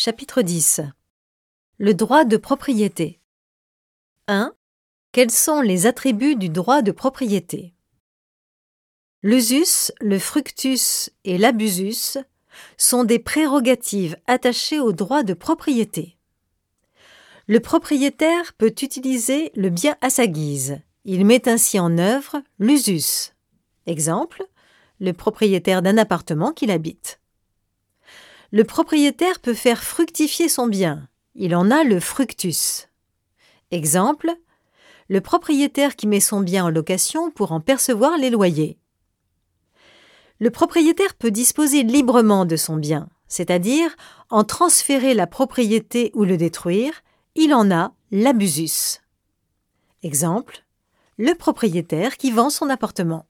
Chapitre 10. Le droit de propriété. 1. Quels sont les attributs du droit de propriété? L'usus, le fructus et l'abusus sont des prérogatives attachées au droit de propriété. Le propriétaire peut utiliser le bien à sa guise. Il met ainsi en œuvre l'usus. Exemple, le propriétaire d'un appartement qu'il habite. Le propriétaire peut faire fructifier son bien. Il en a le fructus. Exemple, le propriétaire qui met son bien en location pour en percevoir les loyers. Le propriétaire peut disposer librement de son bien, c'est-à-dire en transférer la propriété ou le détruire. Il en a l'abusus. Exemple, le propriétaire qui vend son appartement.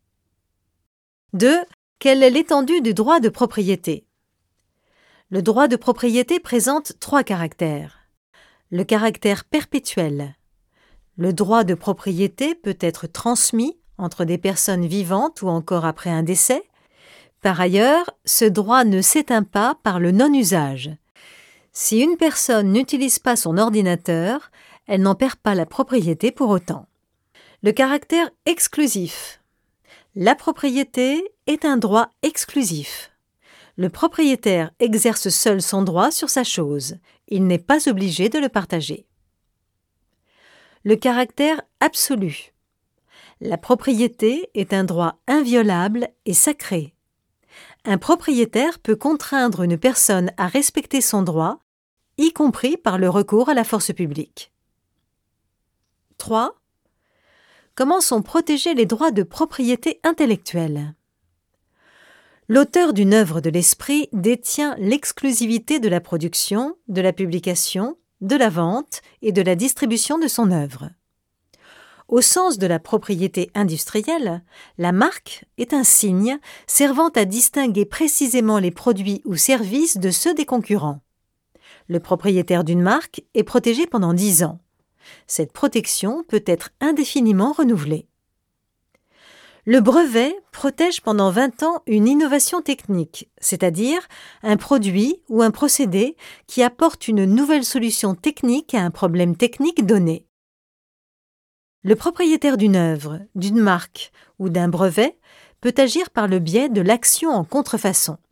2. Quelle est l'étendue du droit de propriété? Le droit de propriété présente 3 caractères. Le caractère perpétuel. Le droit de propriété peut être transmis entre des personnes vivantes ou encore après un décès. Par ailleurs, ce droit ne s'éteint pas par le non-usage. Si une personne n'utilise pas son ordinateur, elle n'en perd pas la propriété pour autant. Le caractère exclusif. La propriété est un droit exclusif. Le propriétaire exerce seul son droit sur sa chose. Il n'est pas obligé de le partager. Le caractère absolu. La propriété est un droit inviolable et sacré. Un propriétaire peut contraindre une personne à respecter son droit, y compris par le recours à la force publique. 3. Comment sont protégés les droits de propriété intellectuelle? L'auteur d'une œuvre de l'esprit détient l'exclusivité de la production, de la publication, de la vente et de la distribution de son œuvre. Au sens de la propriété industrielle, la marque est un signe servant à distinguer précisément les produits ou services de ceux des concurrents. Le propriétaire d'une marque est protégé pendant 10 ans. Cette protection peut être indéfiniment renouvelée. Le brevet protège pendant 20 ans une innovation technique, c'est-à-dire un produit ou un procédé qui apporte une nouvelle solution technique à un problème technique donné. Le propriétaire d'une œuvre, d'une marque ou d'un brevet peut agir par le biais de l'action en contrefaçon.